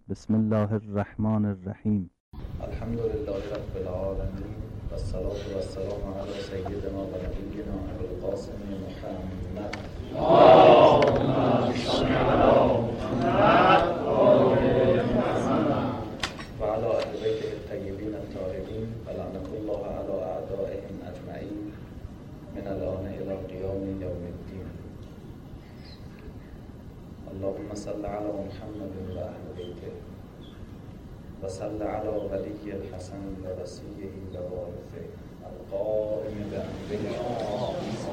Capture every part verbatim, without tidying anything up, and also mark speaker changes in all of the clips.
Speaker 1: بسم الله الرحمن الرحیم.
Speaker 2: الحمد لله رب العالمین و الصلاة و السلام علی سیدنا و نبینا ابی القاسم محمد اللهم صل علی محمد و آل محمد و علی اهل بیته الطیبین الطاهرین و لعنة الله علی اعدائهم اجمعین من الان الی قیام یوم الدین. اللهم صل علی محمد و اهل بیته و صل علی ولی الحسن و وصیه و وارثه القائم بأمره.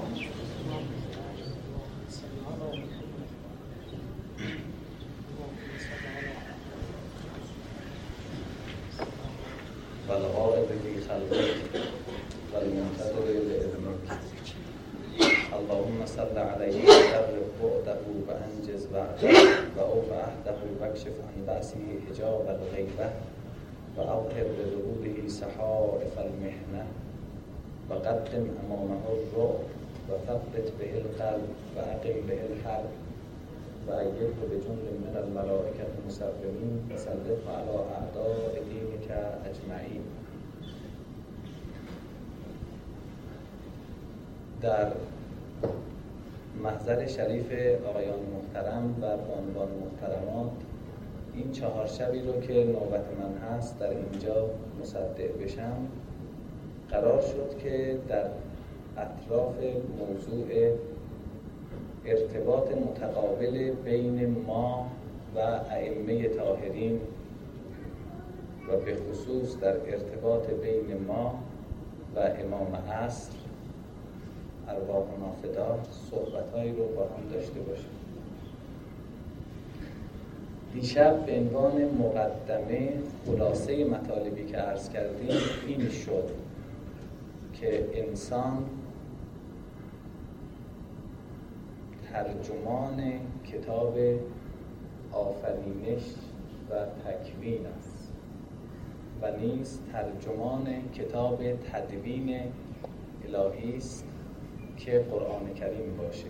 Speaker 2: و الغائب فی خلقه و المنتظر لإذنه. اللهم صل علیه و قرب بعده و انجز وعده و اوف عهده و اکشف عن بأسه حجاب الغیبه و اوقر لظهوره صحائف المحنه و قدم امامه الرعب و ثبت به القلب و اقم به الحرب و ایده بجند من الملائکة المسرمین و سلطه علی اعداء دینک اجمعین. در محضر شریف آقایان محترم و بانوان محترمات، این چهار شبی رو که نوبت من هست در اینجا مصدق بشم، قرار شد که در اطراف موضوع ارتباط متقابل بین ما و ائمه طاهرین و به خصوص در ارتباط بین ما و امام عصر ارواحنا فدا صحبت‌هایی رو با هم داشته باشیم. دیشب به عنوان مقدمه خلاصه مطالبی که عرض کردیم این شد که انسان ترجمان کتاب آفرینش و تکوین است و نیز ترجمان کتاب تدوین الهی است که قرآن کریم باشه.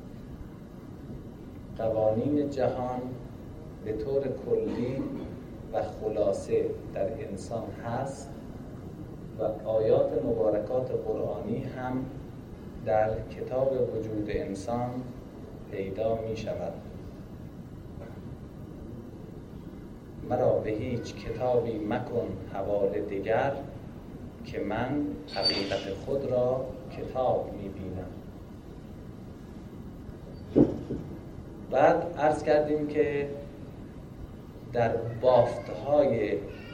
Speaker 2: قوانین جهان به طور کلی و خلاصه در انسان هست و آیات مبارکات قرآنی هم در کتاب وجود انسان پیدا می شود. مرا به هیچ کتابی مکن حواله دیگر که من حقیقت خود را کتاب می بینم. بعد عرض کردیم که در بافتهای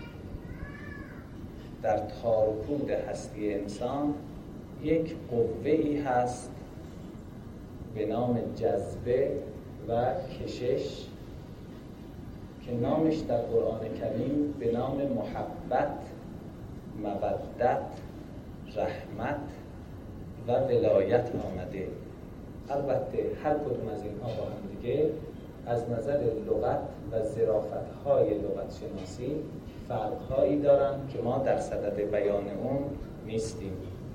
Speaker 2: در تار و پود هستی انسان یک قوه‌ای هست به نام جذبه و کشش که نامش در قرآن کریم به نام محبت، مودت، رحمت و ولایت آمده. البته هر کدوم از اینها با هم دیگه از نظر لغت و ظرافت‌های لغت شناسی فرق‌هایی دارن که ما در صدد بیان اون نیستیم.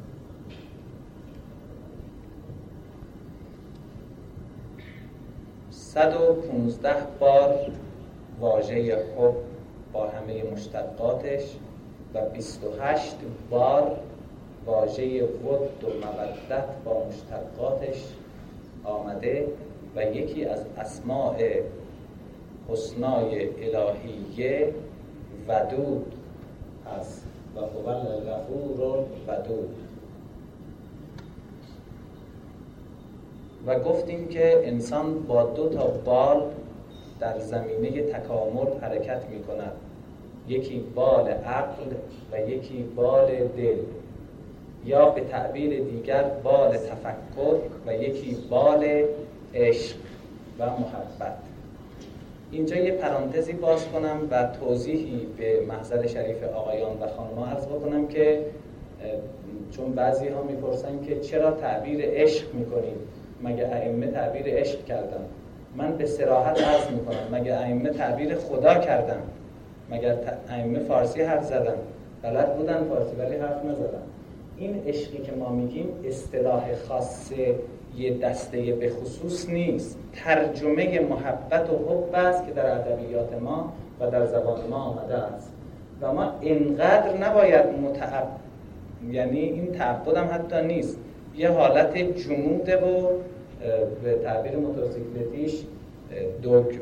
Speaker 2: صد و پونزده بار واژه حب با همه مشتقاتش و بیست و هشت بار واژه ود و مودت با مشتقاتش آمده و یکی از اسماء حسنای الهیه ودود هست و هو الغفور الودود. و گفتیم که انسان با دو تا بال در زمینه تکامل حرکت می کند، یکی بال عقل و یکی بال دل، یا به تعبیر دیگر بال تفکر و یکی بال عشق و محبت. اینجا یه پرانتزی باز کنم و توضیحی به محضر شریف آقایان و خانم‌ها عرض بکنم که چون بعضی ها میپرسن که چرا تعبیر عشق میکنیم، مگه ائمه تعبیر عشق کردن؟ من به صراحت عرض میکنم مگه ائمه تعبیر خدا کردن؟ مگر ائمه فارسی حرف زدن؟ بلد بودن فارسی ولی حرف نزدن. این عشقی که ما میگیم اصطلاح خاصه یه دسته به خصوص نیست، ترجمه محبت و حب است که در ادبیات ما و در زبان ما آمده است و ما اینقدر نباید متعب، یعنی این تعبد هم حتی نیست، یه حالت جموده و به تعبیر موتورسیکلتیش دوگ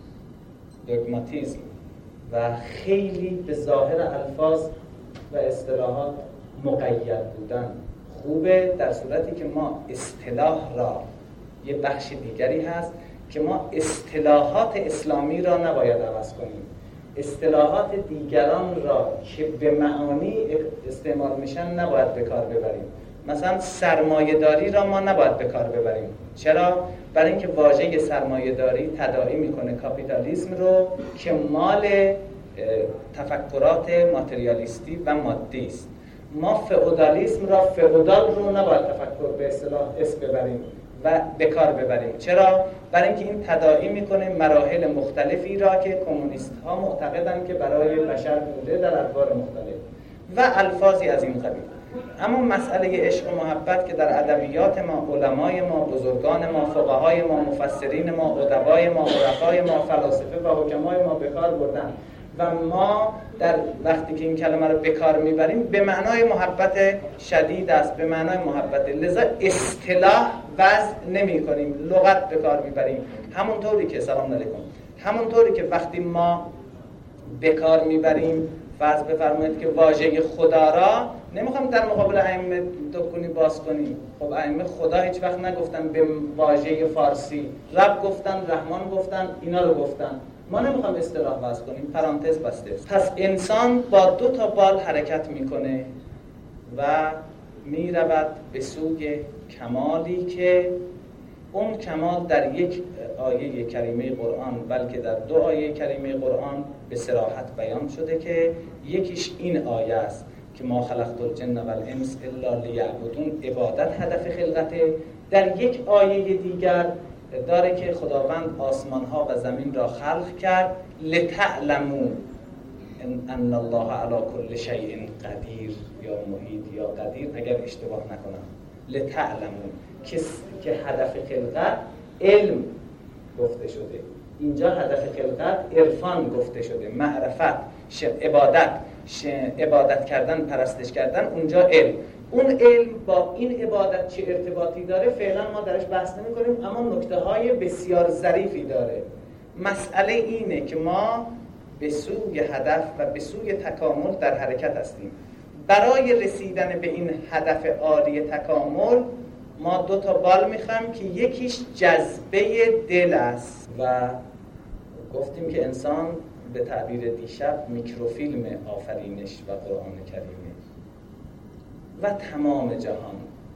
Speaker 2: دوگماتیزم و خیلی به ظاهر الفاظ و اصطلاحات مقید بودن خوبه، در صورتی که ما اصطلاح را، یه بخش دیگری هست که ما اصطلاحات اسلامی را نباید عوض کنیم، اصطلاحات دیگران را که به معانی استعمال میشن نباید به کار ببریم. مثلا سرمایه‌داری را ما نباید به کار ببریم. چرا؟ برای اینکه واژه سرمایه‌داری تداعی میکنه کاپیتالیسم رو که مال تفکرات ماتریالیستی و مادی است. ما فئودالیسم را، فئودال رو نباید تفکر به اصطلاح اسم ببریم و به کار ببریم. چرا؟ برای اینکه این تداعی میکنه مراحل مختلفی را که کمونیست ها معتقدند که برای بشر بوده در ادوار مختلف و الفاظی از این قبیل. اما مسئله عشق و محبت که در ادبیات ما، علمای ما، بزرگان ما، فقهای ما، مفسرین ما، ادبای ما، عرفای ما، فلاسفه و حکمای ما به کار بردن و ما در وقتی که این کلمه رو به کار میبریم به معنای محبت شدید است، به معنای محبت، لذا اصطلاح وضع نمی کنیم، لغت به کار میبریم. همونطوری که سلام علیکم همونطوری که وقتی ما به کار میبریم، فرض بفرمایید که واژه خدا را نمیخوام در مقابل ائمه دکنی باز کنیم. خب ائمه خدا هیچ وقت نگفتن به واژه فارسی، رب گفتن، رحمان گفتن، اینا رو گفتن. ما نمیخوام اصطلاح وضع کنیم، پرانتز بسته. پس انسان با دو تا بال حرکت میکنه و میرود به سوی کمالی که اون کمال در یک آیه کریمه قرآن، بلکه در دو آیه کریمه قرآن به صراحت بیان شده که یکیش این آیه است که ما خلقت الجن والانس الا لیعبدون، عبادت هدف خلقته. در یک آیه دیگر داره که خداوند آسمان ها و زمین را خلق کرد لتعلموا ان الله علی کل شیء قدیر یا محیط یا قدیر، اگر اشتباه نکنم، لتعلموا که که هدف خلقت علم گفته شده، اینجا هدف خلقت عرفان گفته شده، معرفت، عبادت، عبادت کردن، پرستش کردن، اونجا علم. اون علم با این عبادت چه ارتباطی داره فعلا ما درش بحث نمی کنیم، اما نکته های بسیار ظریفی داره. مسئله اینه که ما به سوی هدف و به سوی تکامل در حرکت هستیم. برای رسیدن به این هدف عالی تکامل ما دو تا بال میخوایم که یکیش جذبه دل است و گفتیم که انسان به تعبیر دیشب میکروفیلم آفرینش و قرآن کریمه و تمام جهان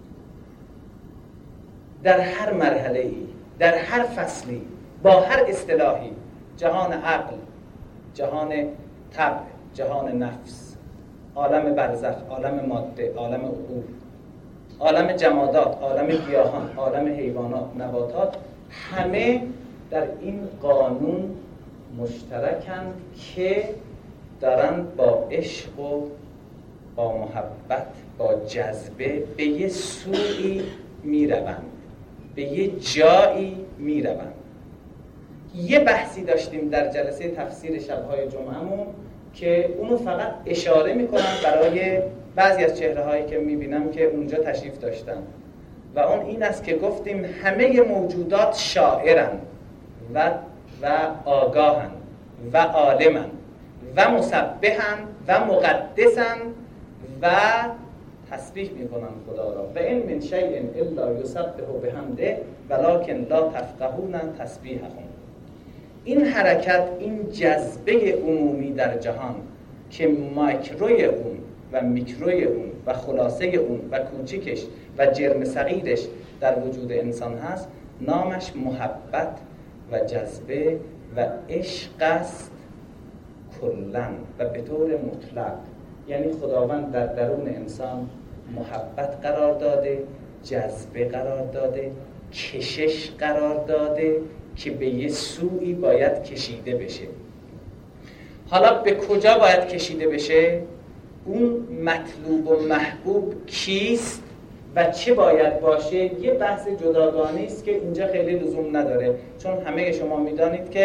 Speaker 2: در هر مرحله‌ای، در هر فصلی، با هر اصطلاحی، جهان عقل، جهان طبع، جهان نفس، عالم برزخ، عالم ماده، عالم عقول، عالم جمادات، عالم گیاهان، عالم حیوانات، نباتات، همه در این قانون مشترکند که دارند با عشق و با محبت، با جذبه به یه سوی میروند، به یه جایی میروند. یه بحثی داشتیم در جلسه تفسیر شب‌های جمعهمون که اونو فقط اشاره میکنم برای بعضی از چهره هایی که میبینم که اونجا تشریف داشتن و اون این است که گفتیم همه موجودات شاعرن و و آگاهن و عالمن و مسبحن و مقدسن و تسبیح میکنن خدا را و این من شیء الا یسبح بحمده ولکن لا تفقهون تسبیحهم. این حرکت، این جذبه عمومی در جهان که ماکروی اون و میکروی اون و خلاصه اون و کوچکش و جرم صغیرش در وجود انسان هست، نامش محبت و جذبه و عشق است کلن و به طور مطلق. یعنی خداوند در درون انسان محبت قرار داده، جذبه قرار داده، کشش قرار داده که به یه سوی باید کشیده بشه. حالا به کجا باید کشیده بشه؟ اون مطلوب و محبوب کیست و چه باید باشه؟ یه بحث جداگانه است که اینجا خیلی لزوم نداره، چون همه شما میدانید که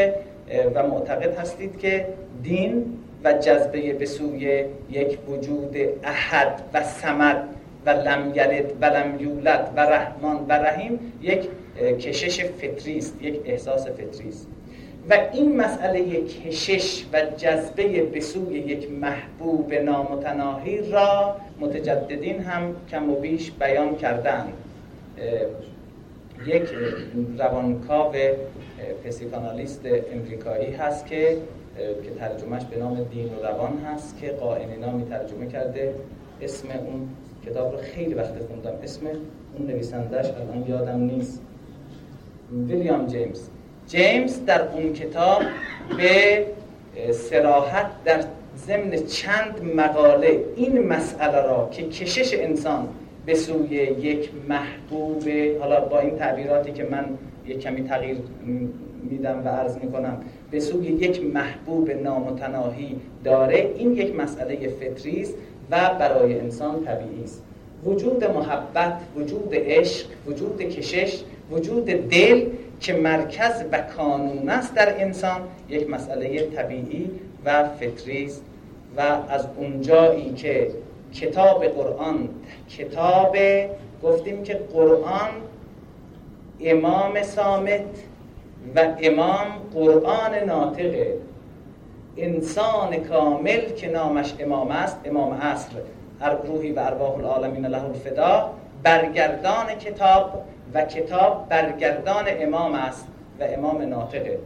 Speaker 2: و معتقد هستید که دین و جذبه به سوی یک وجود احد و صمد و لم یلد و لم یولد و رحمان و رحیم یک کشش فطری است، یک احساس فطری است. و این مسئله کشش و جذبه به سوی یک محبوب نامتناهی را متجددین هم کم و بیش بیان کردند. یک روانکاو پسیکانالیست امریکایی هست که که ترجمهش به نام دین و روان هست که قائنی نامی ترجمه کرده. اسم اون کتاب رو خیلی وقت خوندم، اسم اون نویسنده‌اش الان یادم نیست. ویلیام جیمز جیمز در اون کتاب به صراحت در ضمن چند مقاله این مسئله را که کشش انسان به سوی یک محبوب، حالا با این تعبیراتی که من یک کمی تغییر میدم و عرض میکنم، به سوی یک محبوب نامتناهی داره، این یک مسئله فطری است و برای انسان طبیعی است. وجود محبت، وجود عشق، وجود کشش، وجود دل که مرکز و کانون است در انسان، یک مسئله طبیعی و فطری است. و از اونجایی که کتاب قرآن کتاب گفتیم که قرآن امام صامت و امام قرآن ناطقه، انسان کامل که نامش امام است، امام عصر، روحی و ارواح العالمین له الفدا، برگردان کتاب و کتاب برگردان امام است و امام ناطقه.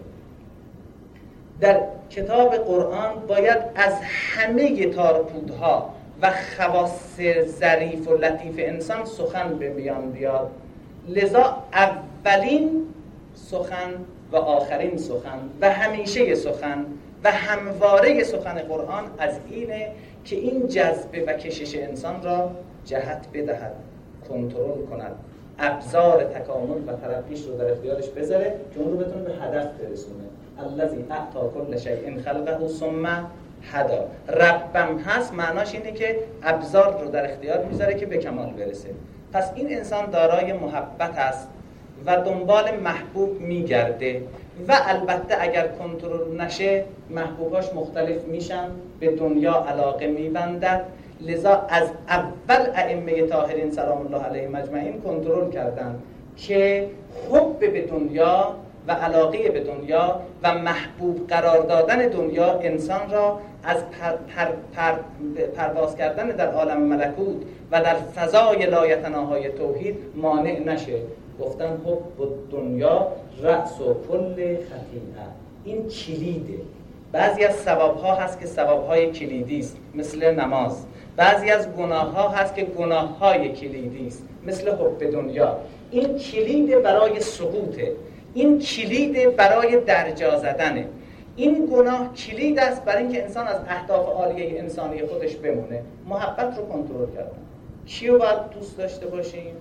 Speaker 2: در کتاب قرآن باید از همه تارپودها و خواص ظریف و لطیف انسان سخن به میان بیاد. لذا اولین سخن و آخرین سخن و همیشه سخن و همواره سخن قرآن از اینه که این جذبه و کشش انسان را جهت بدهد، کنترل کند، ابزار تکامل و ترقیش رو در اختیارش بذاره که اون رو بتونه به هدف برسونه. الذی اعطی کل شیء خلقه ثم هدی. ربم هست معناش اینه که ابزار رو در اختیار میذاره که به کمال برسه. پس این انسان دارای محبت است و دنبال محبوب میگرده و البته اگر کنترل نشه محبوباش مختلف میشن، به دنیا علاقه میبندد. لذا از اول ائمه طاهرین سلام الله علیهم اجمعین کنترل کردن که حب به دنیا و علاقه به دنیا و محبوب قرار دادن دنیا انسان را از پر پر پر پرواز کردن در عالم ملکوت و در فضای لایتناهای توحید مانع نشه. گفتن حب دنیا رأس و کل خطیئه، این کلیده. بعضی از ثواب‌ها هست که ثواب‌های کلیدی است مثل نماز، بعضی از گناه‌ها هست که گناه‌های کلیدی است مثل حب دنیا. این کلید برای سقوطه، این کلید برای درجا زدنه. این گناه کلید است برای اینکه انسان از اهداف عالیه انسانی خودش بمونه. محبت رو کنترل کردن. کیو باید دوست داشته باشیم؟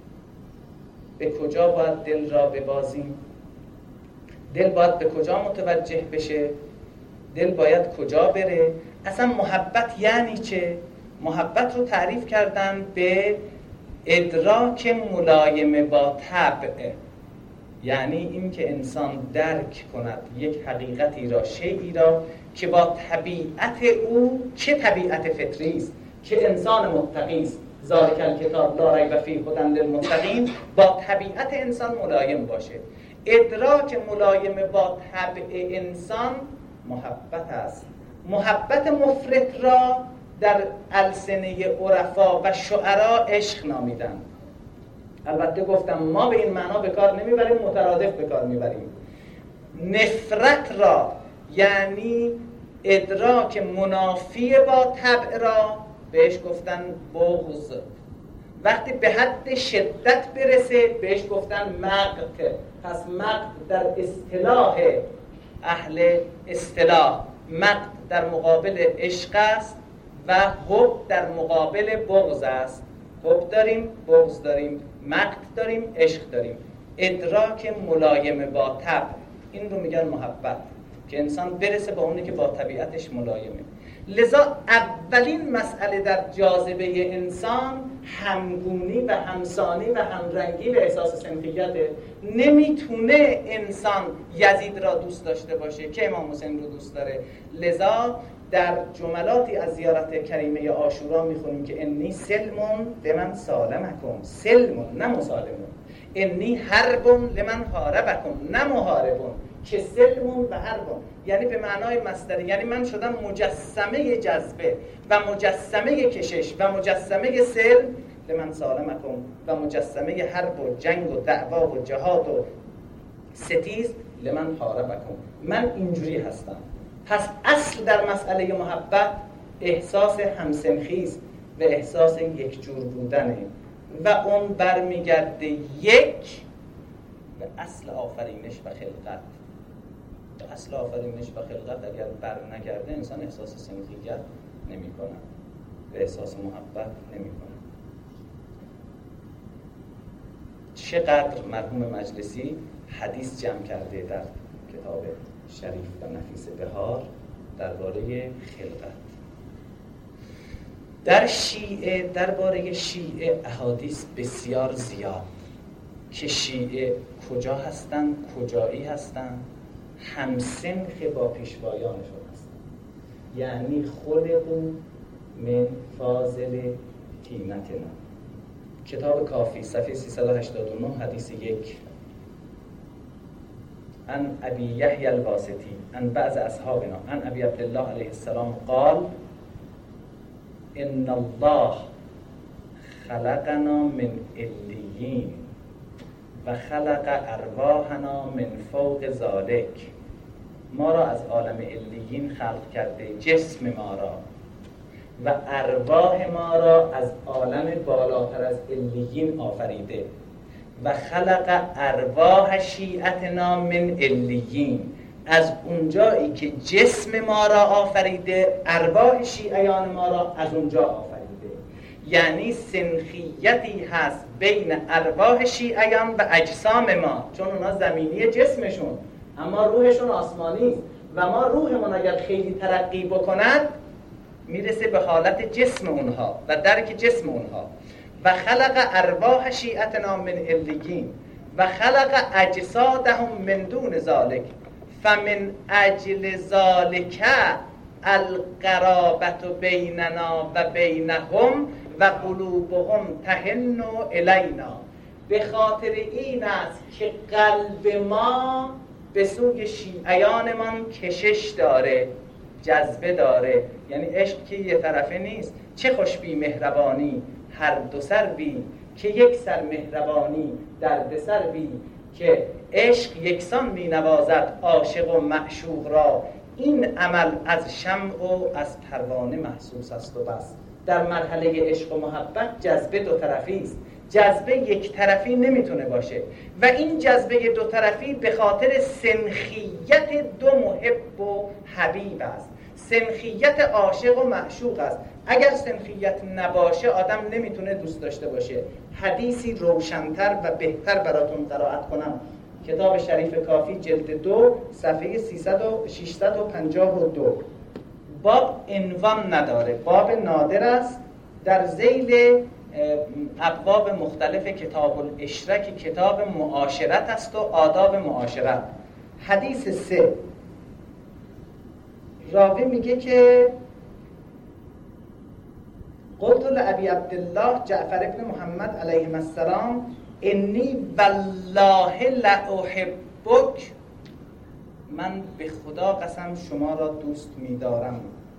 Speaker 2: به کجا باید دل را ببازیم؟ دل باید به کجا متوجه بشه؟ دل باید کجا بره؟ اصلا محبت یعنی چه؟ محبت رو تعریف کردن به ادراک ملایم با طبع، یعنی این که انسان درک کند یک حقیقتی را، شیئی را که با طبیعت او، چه طبیعت فطری است که انسان متقی است، ذالک الکتاب لا ریب فیه هدی للمتقین، با طبیعت انسان ملایم باشه. ادراک ملایم با طبع انسان محبت است. محبت مفرط را در السنه عرفا و شعرا عشق نامیدن. البته گفتم ما به این معنا به کار نمیبریم، مترادف به کار میبریم. نفرت را یعنی ادراک منافی با طبع را بهش گفتن بغض. وقتی به حد شدت برسه بهش گفتن مقت. پس مقت در اصطلاح اهل اصطلاح، مقت در مقابل عشق است و حب در مقابل بغض است. حب داریم، بغض داریم، مقت داریم، عشق داریم. ادراک ملایم با طبع، این رو میگن محبت. که انسان برسه با اونی که با طبیعتش ملایمه. لذا اولین مسئله در جاذبه انسان همگونی و همسانی و همرنگی و احساس سنخیته. نمیتونه انسان یزید را دوست داشته باشه که امام حسین رو دوست داره. لذا در جملاتی از زیارت کریمه عاشورا میخونیم که انی سلمون لمن سالمکم، سلمون نه مسالمون، انی حربون لمن حاربکم نه محاربون، که سلمون و حربون یعنی به معنای مصدری، یعنی من شدم مجسمه جذبه و مجسمه کشش و مجسمه سلم لمن سالمکم و مجسمه حرب و جنگ و دعوا و جهاد و ستیز لمن حاربکم. من اینجوری هستم. پس اصل در مسئله محبت احساس همسنخیز و احساس یک جور بودنه و اون برمیگرده یک به اصل آفرینش و خلقت. به اصل آفرینش و خلقت اگر بر نگرده انسان احساس سنخیت نمی کنه و احساس محبت نمی کنه. چقدر مرحوم مجلسی حدیث جمع کرده در کتاب شریف و نفیس بهار درباره خلقت. در شیعه درباره شیعه احادیث بسیار زیاد که شیعه کجا هستن، کجایی هستن، همسنخ با پیشوایانشون هستن. یعنی خلقو من فاضل طینتنا. کتاب کافی صفحه سیصد و هشتاد و نه حدیث یک. عن ابی یحیی الواسطی عن بعض اصحابنا عن ابی عبدالله علیه السلام قال ان الله خلقنا من علیین و خلق ارواحنا من فوق ذالک. ما را از عالم علیین خلق کرده، جسم ما را و ارواح ما را از عالم بالاتر از علیین آفریده. و خلق ارواح شیعتنا من علیین، از اونجایی که جسم ما را آفریده ارواح شیعیان ما را از اونجا آفریده. یعنی سنخیتی هست بین ارواح شیعیان و اجسام ما، چون اونا زمینی جسمشون اما روحشون آسمانی و ما روحمون اگر خیلی ترقی بکند میرسه به حالت جسم اونها و درک جسم اونها. و خلق ارواح شیعتنا من علیین و خلق اجسادهم من دون ذالک فمن اجل ذالک القرابت بیننا و بینهم و قلوبهم تهن الینا. به خاطر این است که قلب ما به سوی شیعیانمان کشش داره، جذبه داره. یعنی عشق که یه طرفه نیست. چه خوش بی مهربانی هر دو سر بی، که یک سر مهربانی درد سر بی، که عشق یکسان می نوازد عاشق و معشوق را. این عمل از شمع و از پروانه محسوس است و بس. در مرحله عشق و محبت جذبه دو طرفی است. جذبه یک طرفی نمیتونه باشه و این جذبه دو طرفی به خاطر سنخیت دو محب و حبیب است. سنخیت عاشق و معشوق است. اگر سنخیت نباشه آدم نمیتونه دوست داشته باشه. حدیثی روشن‌تر و بهتر براتون قرائت کنم. کتاب شریف کافی جلد دو صفحه ششصد و پنجاه و دو. باب عنوان نداره، باب نادر است. در ذیل ابواب مختلف کتاب العشره که کتاب معاشرت است و آداب معاشرت. حدیث سه، راوی میگه که قلت لابی عبدالله جعفر ابن محمد علیه السلام انی والله لاحبک، من به خدا قسم شما را دوست می‌دارم.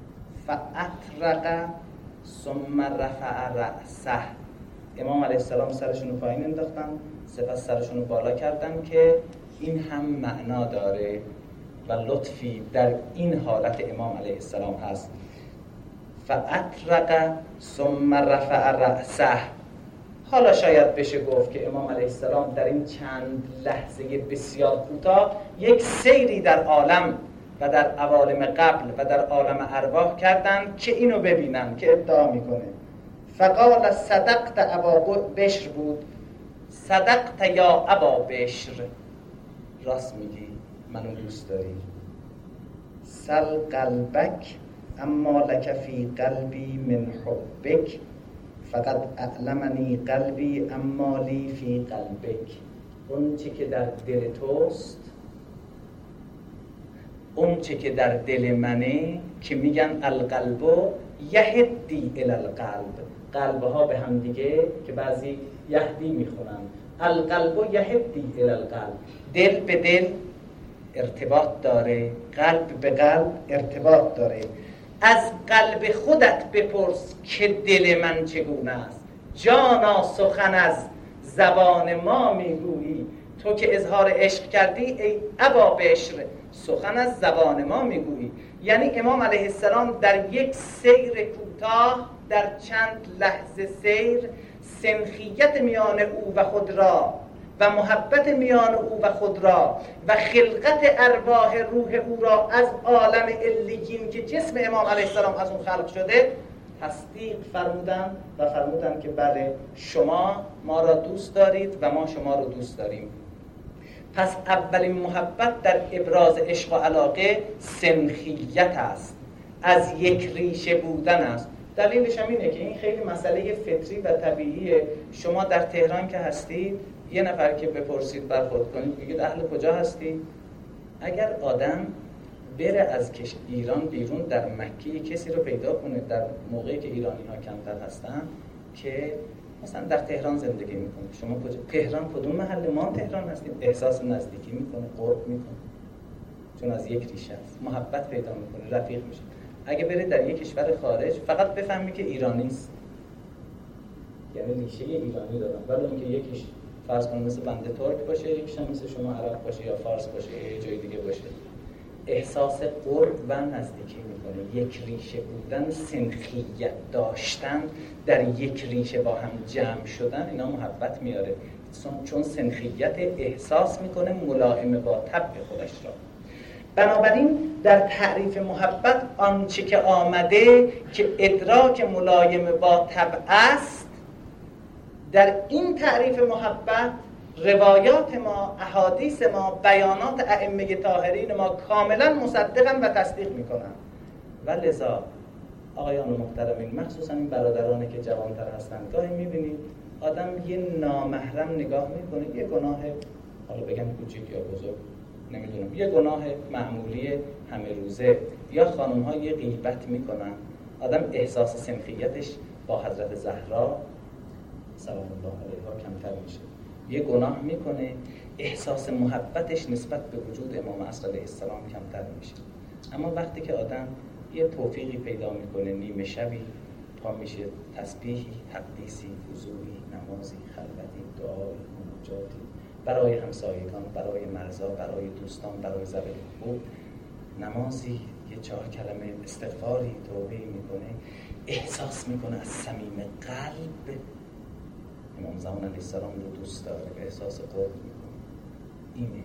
Speaker 2: فاطرق ثم رفع رأسه، امام علیه السلام سرشون رو پایین انداختن سپس سرشون رو بالا کردن که این هم معنا داره و لطفی در این حالت امام علیه السلام هست. فاطرق ثم رفع رأسه. حالا شاید بشه گفت که امام علیه السلام در این چند لحظه بسیار کوتاه یک سیری در عالم و در عوالم قبل و در عالم ارواح کردند که اینو ببینن که ادعا میکنه. فقال صدقت ابا بشر بود، صدقت یا ابا بشر، راست میگی، منو دوست داری. سل قلبک اما لک فی قلبی من حبک فقط اعلمنی قلبی اما لی فی قلبک. اون چه که در دل توست، اون چه که در دل منه، که میگن القلب یهدی الی القلب، قلبها به هم دیگه که بعضی یهدی میخونن، القلب یهدی الی القلب، دل به دل ارتباط داره، قلب به قلب ارتباط داره. از قلب خودت بپرس که دل من چگونه است. جانا سخن از زبان ما میگویی، تو که اظهار عشق کردی ای ابا بشر سخن از زبان ما میگویی. یعنی امام علیه السلام در یک سیر کوتاه، در چند لحظه سیر، سنخیت میان او و خود را و محبت میان او و خود را و خلقت ارواح روح او را از عالم علیین که جسم امام علیه السلام از اون خلق شده تصدیق فرمودن و فرمودن که بله شما ما را دوست دارید و ما شما را دوست داریم. پس اولین محبت در ابراز عشق و علاقه سنخیت است، از یک ریشه بودن است. دلیلش هم اینه که این خیلی مسئله فطری و طبیعیه. شما در تهران که هستید، یه نفر که بپرسید برخورد کنید بگید اهل کجا هستی؟ اگر آدم بره از کش ایران بیرون در مکه کسی رو پیدا کنه در موقعی که ایرانی ها کمتر هستن که مثلا در تهران زندگی میکنه، شما کجا؟ تهران کدوم محله؟ ما تهران هستیم. احساس نزدیکی میکنه، قرب میکنه، چون از یک ریشه است، محبت پیدا میکنه، رفیق میشه. اگه بره در یک کشور خارج فقط بفهمی که ایرانی است، یعنی ریشه ایرانی دارن، ولی اینکه یکیش فرض کنید مثل بنده ترک باشه، یکیش هم مثل شما عرب باشه یا فارس باشه یا یه جای دیگه باشه، احساس قرب و نزدیکی میکنه. یک ریشه بودن، سنخیت داشتن، در یک ریشه با هم جمع شدن، اینا محبت میاره، چون سنخیت احساس میکنه ملائمه با طبع خودش را. بنابراین در تعریف محبت آنچه که آمده که ادراک ملائمه با طبع است، در این تعریف محبت روایات ما، احادیث ما، بیانات ائمه طاهرین ما کاملا مصدقن و تصدیق میکنن. و لذا آقایان محترمین، مخصوصا این برادرانی که جوانتر هستن، گاهی میبینید آدم یه نامحرم نگاه میکنه، یه گناه، حالا بگم کوچیک یا بزرگ نمیدونم، یه گناه معمولی همه روزه، یا خانم ها یه غیبت میکنن، آدم احساس سنخیتش با حضرت زهرا سلام الله علیها کمتر میشه، یه گناه میکنه، احساس محبتش نسبت به وجود امام عصر علیه السلام کمتر میشه. اما وقتی که آدم یه توفیقی پیدا میکنه، نیمه شبی پا میشه، تسبیحی، تقدیسی، وضوئی، نمازی، خلوتی، دعایی، مناجاتی برای همسایگان، برای مرزا، برای دوستان، برای ذوی القرب، نمازی، یه چهار کلمه استغفاری، توبه‌ای میکنه، احساس میکنه از صمیم قلب امام زمان علیه السلام رو دوست داره، احساس قرب میکنه. اینه.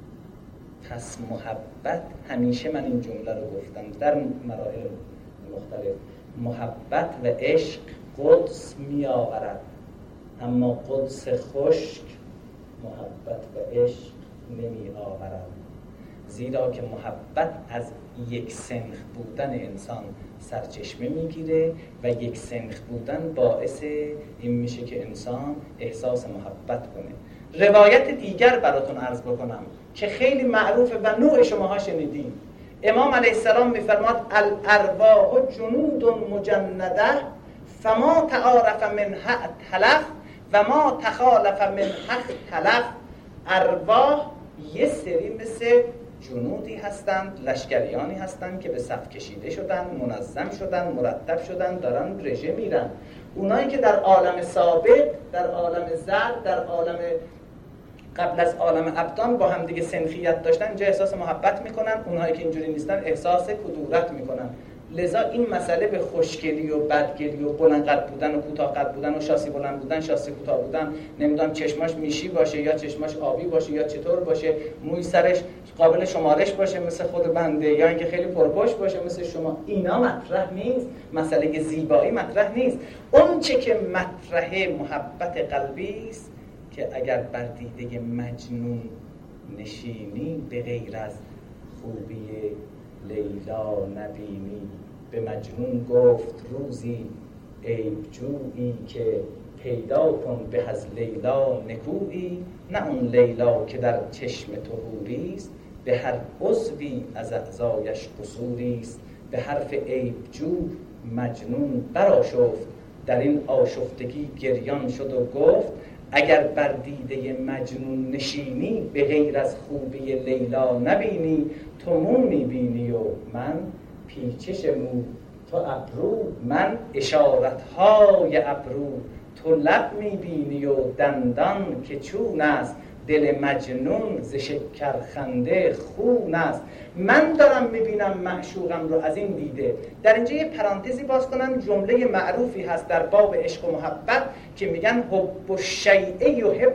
Speaker 2: پس محبت، همیشه من این جمله رو گفتم در مراحل مختلف، محبت و عشق قدس می آورد، اما قدس خشک محبت و عشق نمی آورد. زیرا که محبت از یک سنخ بودن انسان سرچشمه میگیره و یک سنخ بودن باعث این میشه که انسان احساس محبت کنه. روایت دیگر براتون عرض بکنم که خیلی معروفه و نوع شماها شنیدین. امام علیه السلام میفرماد الارواح جنود مجنده فما تعارف منها ائتلف و ما تخالف منها اختلف. ارواح یه سری مثل جنودی هستند، لشکریانی هستند که به صف کشیده شدن، منظم شدن، مرتب شدن، دارن رژه میرن. اونایی که در عالم سابق، در عالم زر، در عالم قبل از عالم ابدان با هم دیگه سنخیت داشتن، اینجا احساس محبت میکنن. اونایی که اینجوری نیستن احساس کدورت میکنن. لذا این مسئله به خوشگلی و بدگلی و بلند قد بودن و کوتاه قد بودن و شاسی بلند بودن، شاسی کوتاه بودن، نمیدونم چشماش میشی باشه یا چشماش آبی باشه یا چطور باشه، موی سرش قابل شمارش باشه مثل خود بنده یا اینکه خیلی پرپشت باشه مثل شما، اینا مطرح نیست. مسئله زیبایی مطرح نیست. اون چه که مطرح محبت قلبی است که اگر بر دیده مجنون نشینی به غیر از خوبی لیلا نبینی. به مجنون گفت روزی عیب جویی که پیدا کن به از لیلا نکویی. نه اون لیلا که در چشم تو حوریست، به هر عضوی از اعضایش قصوریست. به حرف عیب جو مجنون برآشفت، در این آشفتگی گریان شد و گفت اگر بر دیده مجنون نشینی، به غیر از خوبی لیلا نبینی. تو مو میبینی و من پیچش مو، تو ابرو من اشارتهای ابرو. تو لب میبینی و دندان که چون است، دل مجنون ز شکرخنده خون است. من دارم میبینم معشوقم رو از این دیده. در اینجا یه پرانتزی باز کنم، جمله معروفی هست در باب عشق و محبت که میگن حب الشیء یحب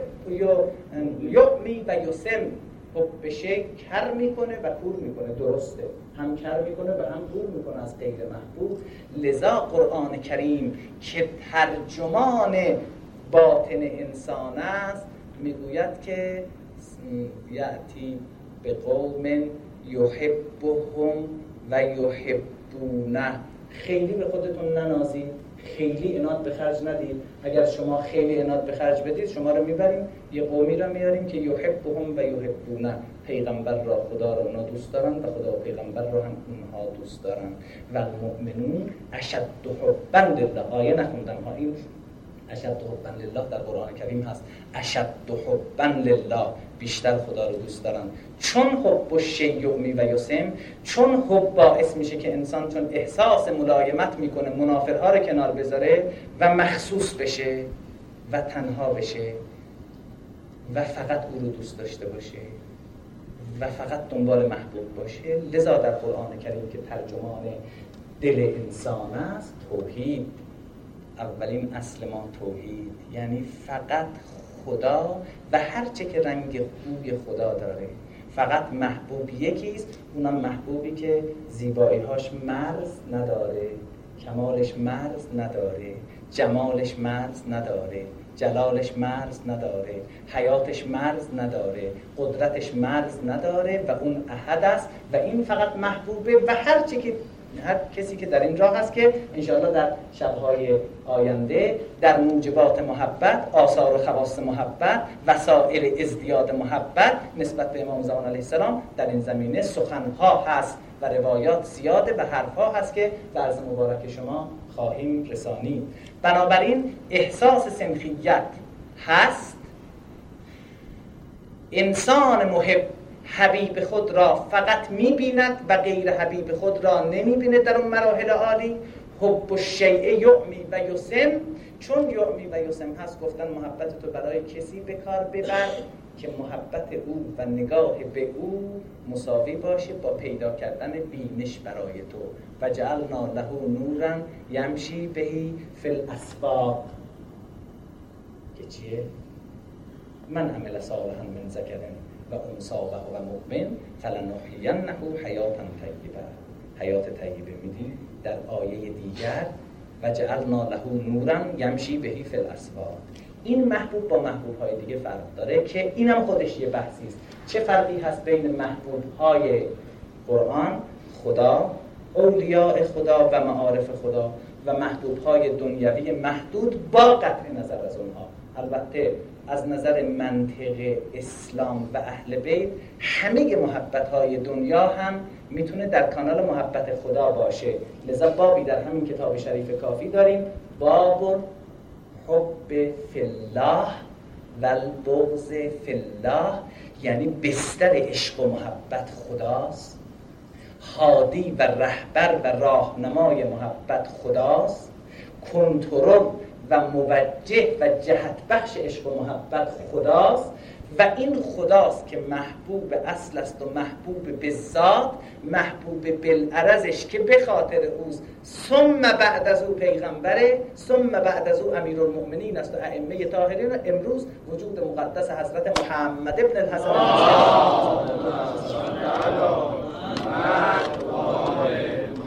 Speaker 2: یعمی و یسم. حب شیء کر میکنه و کور میکنه. درسته، هم کر میکنه و هم کور میکنه از غیر محبوب. لذا قرآن کریم که ترجمان باطن انسان است میگوید که یأتی به قوم یحبهم و یحبونه. خیلی به خودتون ننازید، خیلی عناد به خرج ندید. اگر شما خیلی عناد به خرج بدید شما رو میبریم یه قومی رو میاریم که یحبهم و یحبونه. پیغمبر را خدا را اونا دوست دارن و خدا و پیغمبر را هم اونها دوست دارن. و المؤمنون اشد حبا لله. آیه نخوندم ها، این اشد حبا لله در قرآن کریم هست. اشد حبا لله، بیشتر خدا رو دوست دارن. چون حب الشیء یعمی و یسم، چون حب باعث میشه که انسان چون احساس ملایمت میکنه منافرها رو کنار بذاره و مخصوص بشه و تنها بشه و فقط او رو دوست داشته باشه و فقط دنبال محبوب باشه. لذا در قرآن کریم که ترجمان دل انسان است، توحید، اولین اصل ما توحید، یعنی فقط خدا و هر چه که رنگ خوبی خدا داره. فقط محبوب یکیست، اونم محبوبی که زیبایی‌هاش مرز نداره، کمالش مرز نداره، جمالش مرز نداره، جلالش مرز نداره، حیاتش مرز نداره، قدرتش مرز نداره و اون احد است و این فقط محبوبه. و هر چی که هر کسی که در این راه هست که انشاءالله در شب‌های آینده در موجبات محبت، آثار و خواص محبت، وسائل ازدیاد محبت نسبت به امام زمان علیه السلام در این زمینه سخنها هست و روایات زیاده و حرفها هست که به عرض مبارک شما خواهیم رسانید. بنابراین احساس سنخیت هست. انسان محب حبیب خود را فقط می‌بیند و غیر حبیب خود را نمی‌بیند در اون مراحل عالی. حب الشیء یعمی و یسم، چون یعمی و یسم هست گفتن محبت تو برای کسی به کار ببر که محبت او و نگاه به او مساوی باشه با پیدا کردن بینش برای تو. و جعلنا له نورا یمشی بهی فی الاسواق، که چیه؟ من عمل صالحا من ذکر و انثی و هو مؤمن فلنحیینه حیاتا طیبه. حیات طیبه میدیم در آیه دیگر و جعلنا له نورا یمشی بهی فی الاسواق. این محبوب با محبوب های دیگه فرق داره که اینم خودش یه بحثی است. چه فرقی هست بین محبوب های قرآن، خدا، اولیاء خدا و معارف خدا و محبوب های دنیوی محدود با قطع نظر از اونها؟ البته از نظر منطق اسلام و اهل بیت همه محبت های دنیا هم میتونه در کانال محبت خدا باشه. لذا بابی در همین کتاب شریف کافی داریم، باب حب فی الله و البغض فی الله، یعنی بستر عشق و محبت خداست، هادی و رهبر و راهنمای محبت خداست، کنترل و موجه و جهت بخش عشق و محبت خداست و این خداست که محبوب اصل است و محبوب به ذات، محبوب بالعرضش که به خاطر اوست، ثم بعد از او پیغمبره، ثم بعد از او امیرالمؤمنین است و ائمه طاهرین. امروز وجود مقدس حضرت محمد ابن الحسن محمد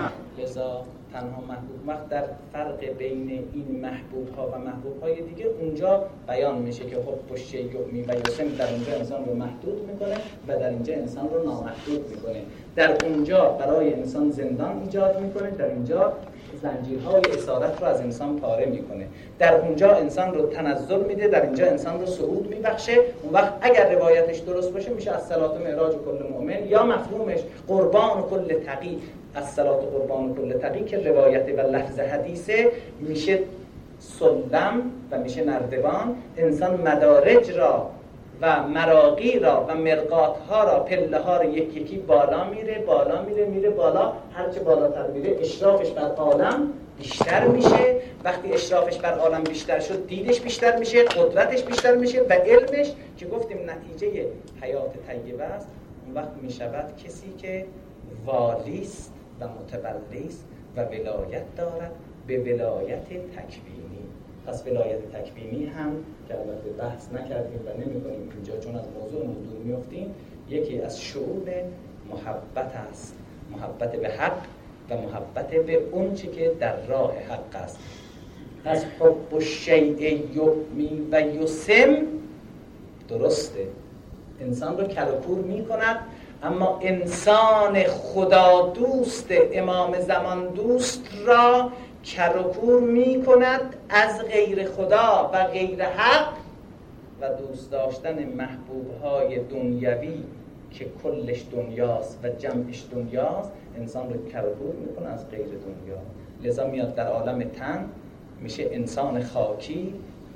Speaker 2: لذا تنها محبوب وقت در فرق بین این محبوب ها و محبوب های دیگه اونجا بیان میشه که حب و شیء می و یسم در اونجا انسان رو محدود میکنه و در اینجا انسان رو نامحدود میکنه. در اونجا برای انسان زندان ایجاد میکنه، در اینجا زنجیرهای اسارت رو از انسان پاره میکنه. در اونجا انسان رو تنزل میده، در اینجا انسان رو صعود میبخشه. اون وقت اگر روایتش درست باشه میشه از صلات و معراج کل مؤمن، یا مفهومش قربان کل تقی، از صلات و قربان کل تقی که روایت و لفظ حدیثه، میشه سلم و میشه نردبان. انسان مدارج را و مراقی را و مرقات ها را، پله ها را یک یکی بالا میره بالا میره میره بالا. هرچه بالاتر میره اشرافش بر عالم بیشتر میشه. وقتی اشرافش بر عالم بیشتر شد دیدش بیشتر میشه، قدرتش بیشتر میشه و علمش که گفتیم نتیجه حیات طیبه است، اون وقت میشود کسی که والیست و متولیست و ولایت دارد به ولایت تکوینی. پس ولایت تکوینی هم که البته بحث نکردیم و نمی‌کنیم اینجا چون از موضوع دور میافتیم، یکی از شعور محبت است، محبت به حق و محبت به اون چی که در راه حق است. از حب و شیء یحمی و یسم، درسته انسان رو کلکور می‌کند، اما انسان خدا دوست امام زمان دوست را کرکور می کند از غیر خدا و غیر حق و دوست داشتن محبوب های دنیوی که کلش دنیاست و جمعش دنیاست، انسان رو کرکور می کند از غیر دنیا. لذا میاد در عالم تن میشه انسان خاکی،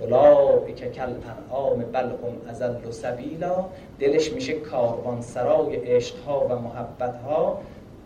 Speaker 2: اولئک کالانعام بل هم اضل سبیلا. دلش میشه کاروان سرای عشقها و محبتها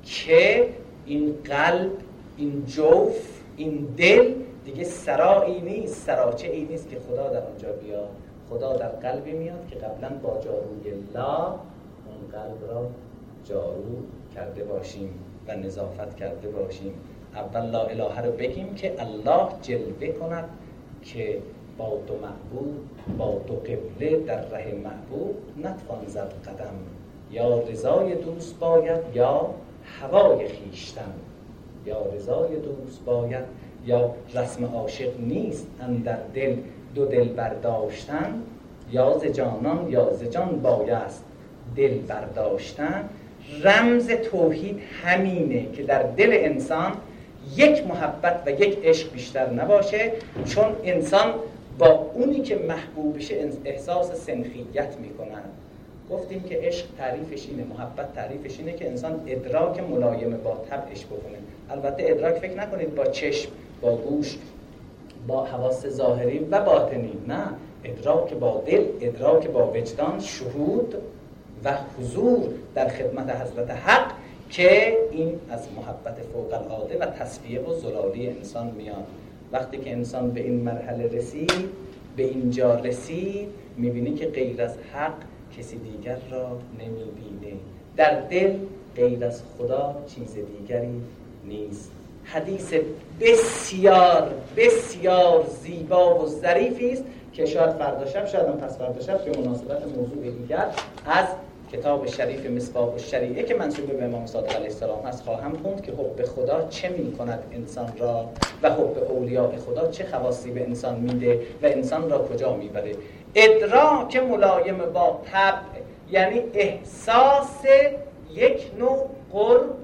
Speaker 2: که این قلب، این جوف، این دل دیگه سرایی نیست، سراچه ای نیست که خدا در اونجا بیاد. خدا در قلبی میاد که قبلا با جاروی لا اون قلب را جارو کرده باشیم و نظافت کرده باشیم. اول لا اله رو بگیم که الله جلوه کند که با دو محبوب، با دو قبله در ره محبوب نتوان زد قدم. یا رضای دوست باید یا هوای خیشتن، یا رضای دوست باید یا رسم عاشق نیست اندر دل دو دل برداشتن، یا ز جانان یا ز جان بایست دل برداشتن. رمز توحید همینه که در دل انسان یک محبت و یک عشق بیشتر نباشه، چون انسان با اونی که محبوبشه احساس سنخیت میکنن. گفتیم که عشق تعریفش اینه، محبت تعریفش اینه که انسان ادراک ملایم با طبعش بکنه. البته ادراک فکر نکنید با چشم، با گوش، با حواس ظاهری و باطنی، نه، ادراک با دل، ادراک با وجدان، شهود و حضور در خدمت حضرت حق که این از محبت فوق العاده و تصفیه و زلالی انسان میاد. وقتی که انسان به این مرحله رسید، به اینجا رسید، میبینی که غیر از حق کسی دیگر را نمیبینه. در دل غیر از خدا چیز دیگری نیست. حدیث بسیار بسیار زیبا و ظریفی است که شاید فردا شب، شاید هم پس فردا شب به مناسبت موضوع دیگر از کتاب شریف مصباح الشریعه که منسوب به امام صادق علیه السلام هست خواهم خوند که حب خدا چه می‌کند انسان را و حب اولیاء خدا چه خواصی به انسان میده و انسان را کجا میبره. ادراک ملایم با طبع یعنی احساس یک نوع قرب،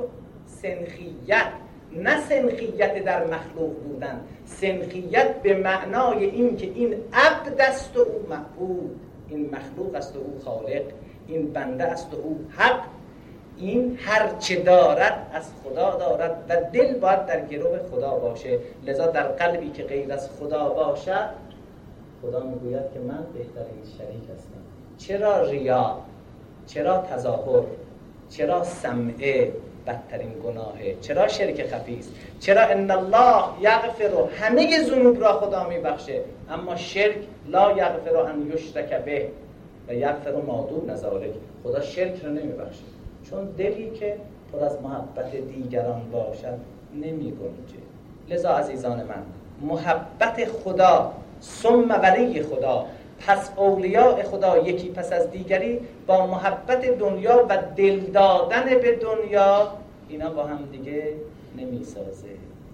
Speaker 2: سنخیت، نه سنخیت در مخلوق بودن، سنخیت به معنای این که این عبد است و او معبود، این مخلوق است و او خالق، این بنده است و او حق، این هر چه دارد از خدا دارد و دل باید در گروه خدا باشه. لذا در قلبی که غیر از خدا باشد، خدا میگوید که من بهترین شریک هستم. چرا ریا؟ چرا تظاهر؟ چرا سمعه؟ بدترین گناهه. چرا شرک خفی است؟ چرا ان الله یغفر، همه ذنوب را خدا میبخشه، اما شرک لا یغفر ان یشرک به و یغفر ما دون ذلک، خدا شرک را نمیبخشه. چون دلی که پر از محبت دیگران باشد نمیگنجه. لذا عزیزان من، محبت خدا ثم ولی خدا، پس اولیاء خدا یکی پس از دیگری، با محبت دنیا و دل دادن به دنیا، اینا با هم دیگه نمی میسازه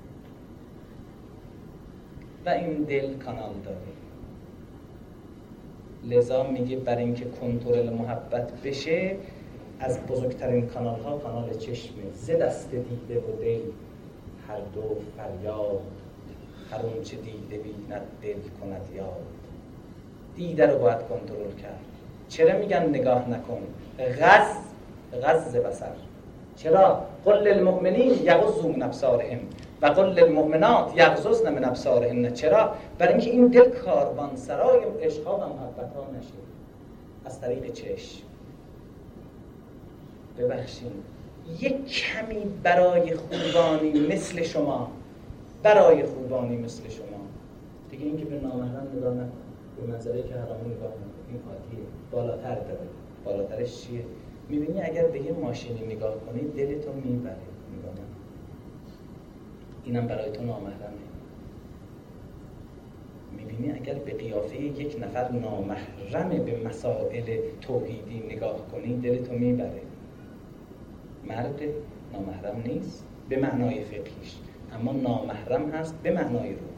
Speaker 2: و این دل کانال داره. لذا میگه برای اینکه کنترل محبت بشه از بزرگترین کانال ها کانال چشمه. ز دست دیده و دل هر دو فریاد، هر اون چه دیده بیند دل کند یاد. دیده رو باید کنترل کرد. چرا میگن نگاه نکن؟ غض غض بصر. چرا؟ قل للمؤمنین یغضوا من ابصارهم و قل للمؤمنات یغضضن من ابصارهن. چرا؟ برای اینکه این دل کاروانسرای عشق‌ها و محبت‌ها نشه از طریق چشم. ببخشید یک کمی برای خوبانی مثل شما، برای خوبانی مثل شما دیگه اینکه به نامحرم نگاه نکن، به منظره که حرامه نگاه نکن، این عادیه. بالاتر داره. بالاترش چیه؟ میبینی اگر به یه ماشینی نگاه کنی دلتو میبره. نگاه نکن، اینم برای تو نامحرمه. میبینی اگر به قیافه یک نفر نامحرم به مسائل توحیدی نگاه کنی دلتو میبره. مرد نامحرم نیست به معنای فقهیش، اما نامحرم هست به معنای روحانی.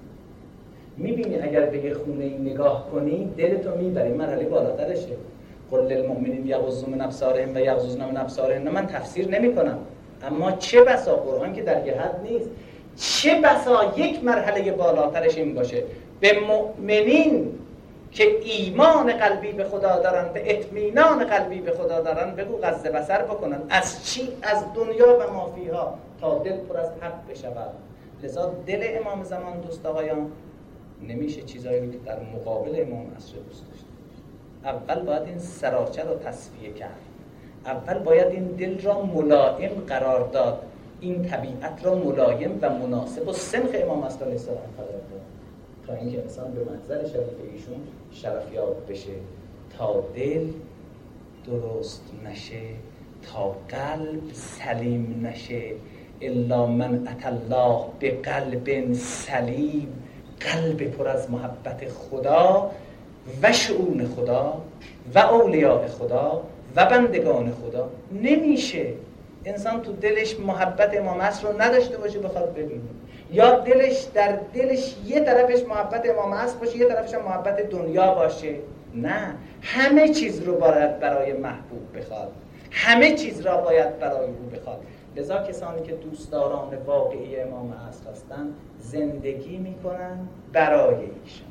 Speaker 2: میبینی اگر به یه خونه نگاه کنی دلتو میبری. مرحله بالاترشه. قل للمؤمنین یغضوا من ابصارهم و یغضضن من ابصارهن. من تفسیر نمی کنم، اما چه بسا قرآن که در یه حد نیست، چه بسا یک مرحله بالاترش این باشه به مؤمنین که ایمان قلبی به خدا دارن، به اطمینان قلبی به خدا دارن، بگو غض بصر بکنن. از چی؟ از دنیا و ما فیها، تا دل پر از حق بشود. لذا دل امام زمان دوست آقایان نمیشه چیزایی رو که در مقابل امام عصر دوست داشته. اول باید این سراچه رو تصفیه کرد. اول باید این دل را ملائم قرار داد، این طبیعت را ملایم و مناسب و سنخ امام علیه السلام قرار داد، تا اینکه انسان به محضر شریف ایشون شرفیاب بشه. تا دل درست نشه، تا قلب سلیم نشه، الا من اتى الله به قلب سلیم، قلب پر از محبت خدا و شؤون خدا و اولیاء خدا و بندگان خدا نمیشه. انسان تو دلش محبت امام عصر رو نداشته باشه بخواد ببینه، یا دلش در دلش یه طرفش محبت امام عصر باشه یه طرفش هم محبت دنیا باشه. نه، همه چیز رو باید برای محبوب بخواد، همه چیز را باید برای او بخواد. لذا کسانی که دوستداران واقعی امام عصر هستند زندگی میکنن برای ایشان،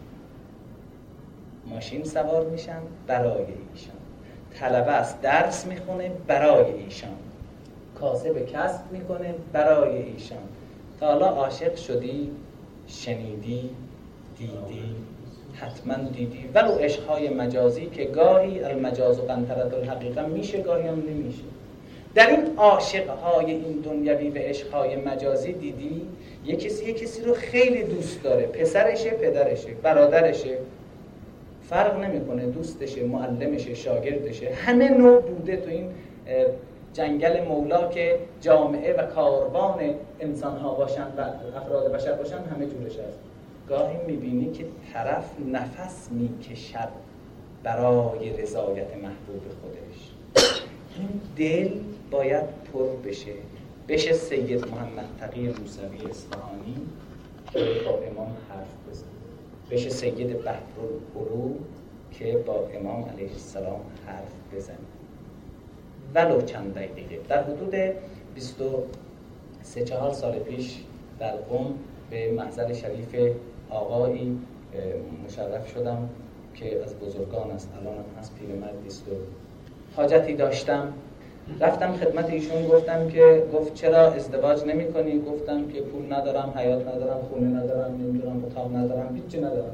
Speaker 2: ماشین سوار میشن برای ایشان، طلبه است درس میخونه برای ایشان، کاسب کسب میکنه برای ایشان. تا حالا عاشق شدی، شنیدی، دیدی، حتما دیدی، ولو عشقهای مجازی که گاهی المجاز و قنطرة الحقیقه میشه گاهی هم نمیشه. در این عاشقهای این دنیوی و عشقهای مجازی دیدی یک کسی یک کسی رو خیلی دوست داره، پسرشه، پدرشه، برادرشه، فرق نمیکنه، دوستشه، معلمشه، شاگردشه، همه نوع بوده تو این جنگل مولا که جامعه و کاروان انسان ها باشن و افراد بشر باشن، همه جورش هست. گاهی میبینی که طرف نفس میکشد برای رضایت محبوب خودش. این دل باید پر بشه. بشه سید محمد تقی موسوی اصفهانی که با امام حرف بزن، بشه سید بحرالعلوم که با امام علیه السلام حرف بزن، ولو چند دقیقه. در حدود بیست و سه چهار سال پیش در قم به محضر شریف آقایی مشرف شدم که از بزرگان است، الان هم هست، پیرمردی است و حاجتی داشتم. رفتم خدمت ایشون، گفتم که گفت چرا ازدواج نمی کنی؟ گفتم که پول ندارم، حیات ندارم، خونه ندارم، نمیدونم اتاق ندارم، هیچ چی ندارم.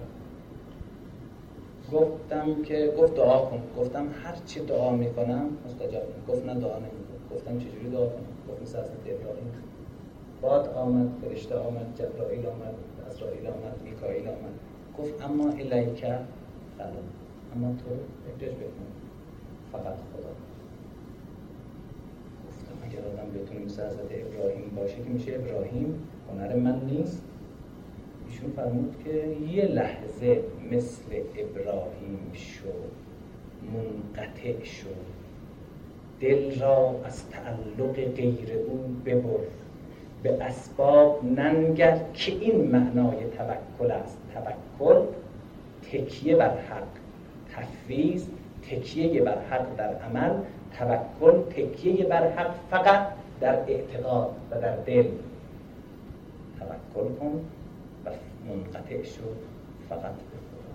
Speaker 2: گفتم که گفت دعا کن. گفتم هر چی دعا میکنم مستجاب میشه. گفت نه دعا نمیکنم. گفتم چجوری دعا کنم؟ گفت مثل حضرت ابراهیم، باد آمد، فرشته آمد، جبرائیل آمد، عزرائیل آمد، میکائیل آمد. گفت اما الیک فلا، اما تو احتیاج بکن فقط خدا. گفتم اگر آدم بتونه مثل حضرت ابراهیم باشه که میشه ابراهیم، هنر من نیست. ایشون فرمود که یه لحظه مثل ابراهیم شو، منقطع شو، دل را از تعلق غیر او ببر، به اسباب ننگر که این معنای توکل است. توکل تکیه بر حق، تفویض تکیه بر حق در عمل، توکل تکیه بر حق فقط در اعتقاد و در دل. توکل کن و منقطع شو فقط به خدا.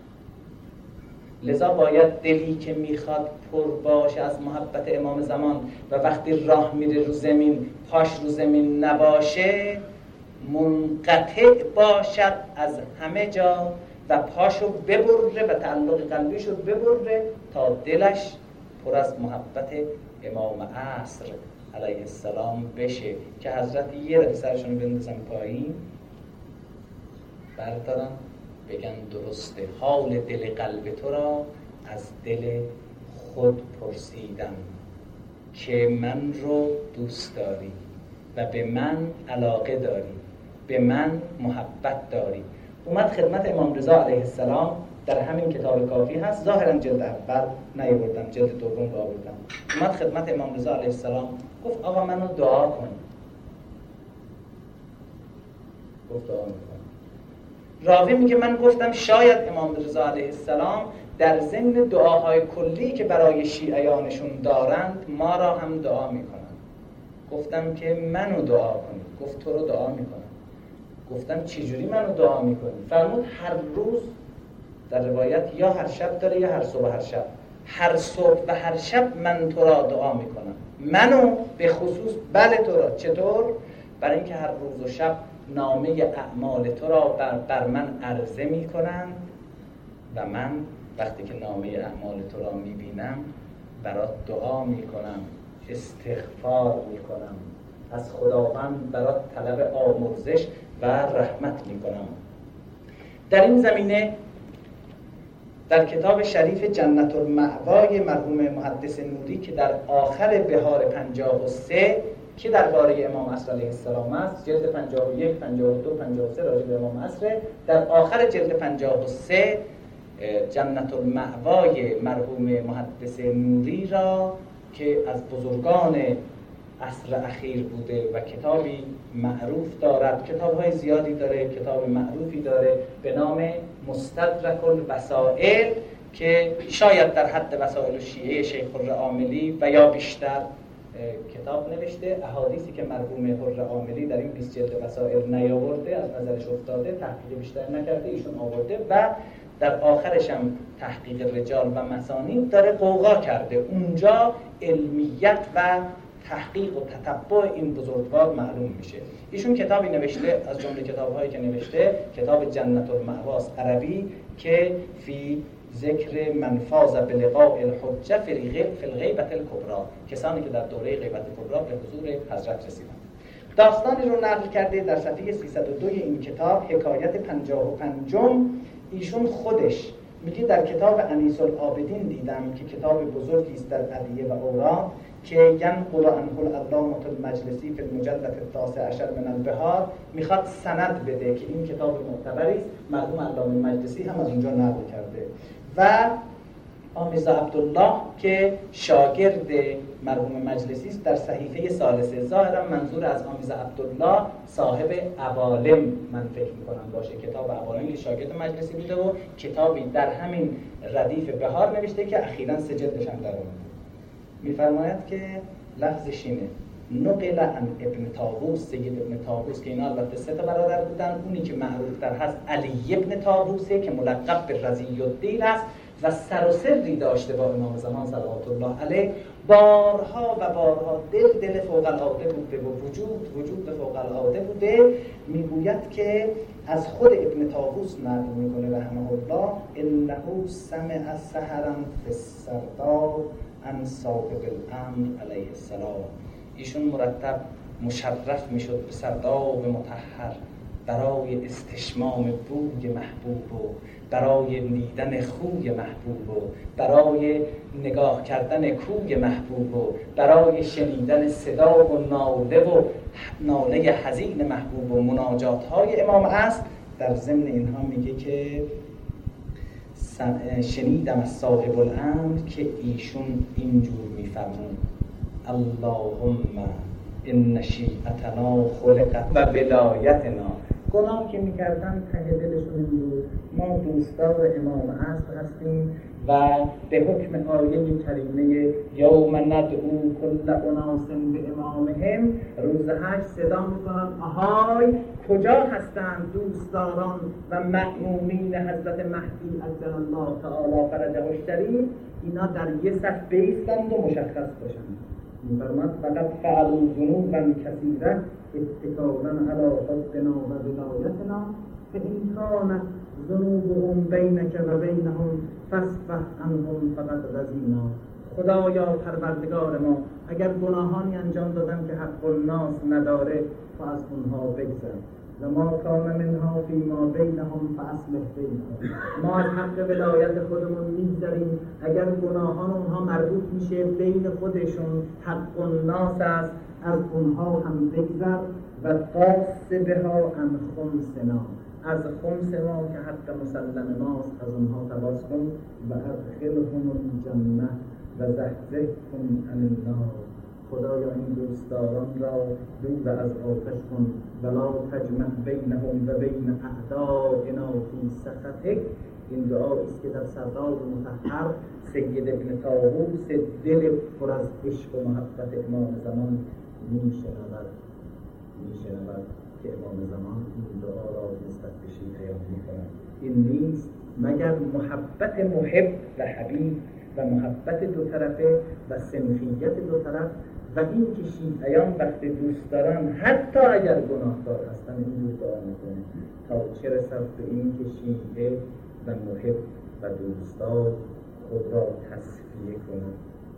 Speaker 2: لذا باید دلی که میخواد پر باشه از محبت امام زمان و وقتی راه میره رو زمین پاش رو زمین نباشه، منقطع باشد از همه جا و پاشو ببره و تعلق قلبیشو ببره تا دلش پر از محبت امام عصر علیه السلام بشه که حضرت یه دفعه سرشون بندازن پایین، بردارن بگن درسته، حال دل قلب تو را از دل خود پرسیدم که من رو دوست داری و به من علاقه داری، به من محبت داری. اومد خدمت امام رضا علیه السلام، در همین کتاب کافی هست، ظاهرا جلد اول نیاوردم، جلد دوم رو آوردم. اومد خدمت امام رضا علیه السلام گفت آقا منو دعا کن. گفت دعا میکنم. راوی میگه من گفتم شاید امام رضا علیه السلام در ضمن دعاهای کلی که برای شیعیانشون دارند ما را هم دعا میکنن. گفتم که منو دعا کنید. گفت تو رو دعا میکنم. گفتم چجوری منو دعا میکنی؟ فرمود هر روز، در روایت یا هر شب داره یا هر صبح هر شب، هر صبح و هر شب من تو را دعا میکنم. منو به خصوص بله تو را. چطور؟ برای اینکه هر روز و شب نامه اعمال تو را بر, بر من عرضه میکنند و من وقتی که نامه اعمال تو را میبینم برات دعا میکنم، استغفار میکنم، از خداوند برات طلب آمرزش و رحمت میکنم. در این زمینه در کتاب شریف جنت المأوای مرحوم محدث نوری که در آخر بهار پنجاه و سه که درباره امام عصر علیه السلام است، جلد پنجاه و یک، پنجاه و دو، پنجاه و سه راجع به امام عصر، در آخر جلد پنجاه و سه جنت المأوای مرحوم محدث نوری را که از بزرگان عصر اخیر بوده و کتابی معروف دارد، کتاب‌های زیادی داره، کتاب معروفی داره به نام مستدرک الوسائل که شاید در حد وسائل الشیعه شیخ حر عاملی و یا بیشتر کتاب نوشته. احادیثی که مرحوم حر عاملی در این بیست جلد وسائل نیاورده، از نظرش افتاده، تحقیق بیشتر نکرده، ایشون آورده و در آخرش هم تحقیق رجال و مسانید داره قوقا کرده. اونجا علمیت و تحقیق و تتبع این بزرگوار معلوم میشه. ایشون کتابی نوشته، از جمله کتاب‌هایی که نوشته کتاب جنت المأواس عربی که فی ذکر من فاز بلقاء الحجه فی الغیبة الکبری، کسانی که در دوره غیبت کبری به حضور حضرت رسیدند. داستانی رو نقل کرده در صفحه سیصد و دو این کتاب، حکایت پنجاه و پنجم. ایشون خودش میگه در کتاب انیس العابدین دیدم که کتاب بزرگی است در ادعیه و اوراد که ینقل عنه العلامة المجلسی فی المجلد التاسع عشر من البحار، میخواد سند بده که این کتاب معتبری است. مرحوم علامه مجلسی هم از اونجا نقل کرده و آمیزا عبدالله که شاگرد مرحوم مجلسی است در صحیفه ثالثه. ظاهرا منظور از آمیزا عبدالله صاحب عوالم من فکر میکنم باشه، کتاب عوالم شاگرد مجلسی بوده و کتابی در همین ردیف بهار نوشته که اخیراً سه جلدش هم در اومده. میفرماید که لفظش اینه: نقل عن ابن طاووس، سید ابن طاووس که اینا البته سه تا برادر بودن، اونی که معروف تر هست علی ابن طاووسه که ملقب به رضی الدین است و سر و سری داشته با امام زمان صلوات الله علیه. بارها و بارها دل دل فوق العاده بوده و وجود وجود فوق العاده بوده. میگوید که از خود ابن طاووس نقل میکنه رحمه الله: انه سمع سحرا فی السرداب عن صاحب الامر علیه السلام. ایشون مرتب مشرف میشد به سرداب مطهر برای استشمام بوی محبوب و برای دیدن خوی محبوب و برای نگاه کردن کوی محبوب و برای شنیدن صدا و ناله و ناله حزین محبوب و مناجات های امام است. در ضمن اینها میگه که شنیدم از صاحب الامر که ایشون اینجور میفرمون: اللهم ان شیعتنا خلقت و ولایتنا. گناه که میکردن ته دلشون این بود ما دوستدار امام عصر هستیم و به حکم آیه کریمه یوم ندعو کل اناس به امامهم، روز حشر صدا میکنن آهای کجا هستند دوستداران و مأمونین حضرت مهدی عجل الله تعالی فرجه الشریف؟ اینا در یه صف بایستند و مشخص باشند. می‌فرماد فقط فعلوا ذنوبا کثیرة اتکالا علی حبنا و ولایتنا فإن کانت ذنوبهم بینک و بینهم فاصفح عنهم فقد رضینا. خدایا پروردگار ما، اگر گناهانی انجام دادن که حق الناس نداره تو از اونها بگذر. و ما کان منها فی ما بینهم فاصلح بینهم. ما از حق ولایت خودمون میگذریم اگر گناهان اونها مربوط میشه بین خودشون، حق الناس است، از اونها هم بگذر. و قاس بها عن خمسنا، از خمس ما که حق مسلم ماست از اونها تقاص کن. و ادخلهم الجنه و زحزحهم عن النار. خدایا این دوستداران را دور از آتش کن. ولا تجمع بینهم و بین اعدائنا فی سخطک. این دعایی است که در سردار مطهر سید ابن طاووس دل پر از عشق و محبت امام زمان میشنود میشنود که امام زمان این دعا را نسبت به شیعیان میکند. این نیست مگر محبت محب و حبیب و محبت دو طرفه و صنفیت دو طرف، و این که شیعیان وقتی دوست دارن حتی اگر گناهکار هستن این رو دعا میکنه تا چه رسد به این که شیعه و محب و دوستدار خود را تصفیه کند،